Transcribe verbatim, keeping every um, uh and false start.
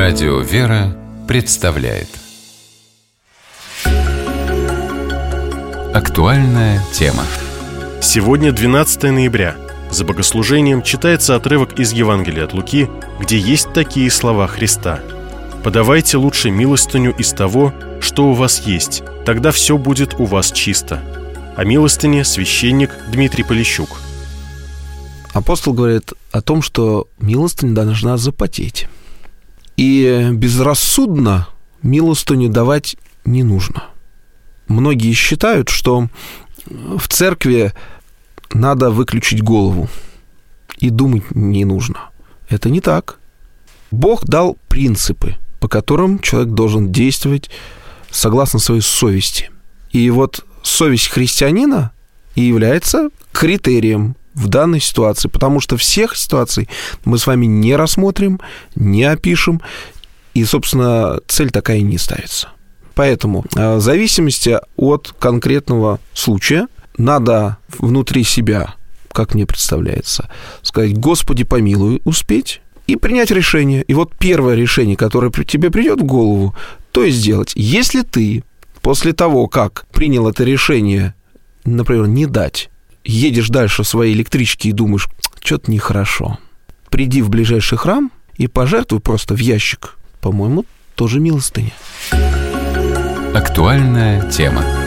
Радио «Вера» представляет актуальная тема. Сегодня двенадцатое ноября. За богослужением читается отрывок из Евангелия от Луки, где есть такие слова Христа: «Подавайте лучше милостыню из того, что у вас есть, тогда все будет у вас чисто». О милостыне священник Дмитрий Полищук. Апостол говорит о том, что милостыня должна запотеть. И безрассудно милостыню давать не нужно. Многие считают, что в церкви надо выключить голову и думать не нужно. Это не так. Бог дал принципы, по которым человек должен действовать согласно своей совести. И вот совесть христианина и является критерием в данной ситуации, потому что всех ситуаций мы с вами не рассмотрим, не опишем, и, собственно, цель такая не ставится. Поэтому в зависимости от конкретного случая надо внутри себя, как мне представляется, сказать: «Господи, помилуй», успеть и принять решение. И вот первое решение, которое тебе придет в голову, то и сделать. Если ты после того, как принял это решение, например, не дать, едешь дальше в своей электричке и думаешь: что-то нехорошо, приди в ближайший храм и пожертвуй просто в ящик. По-моему, тоже милостыня. Актуальная тема.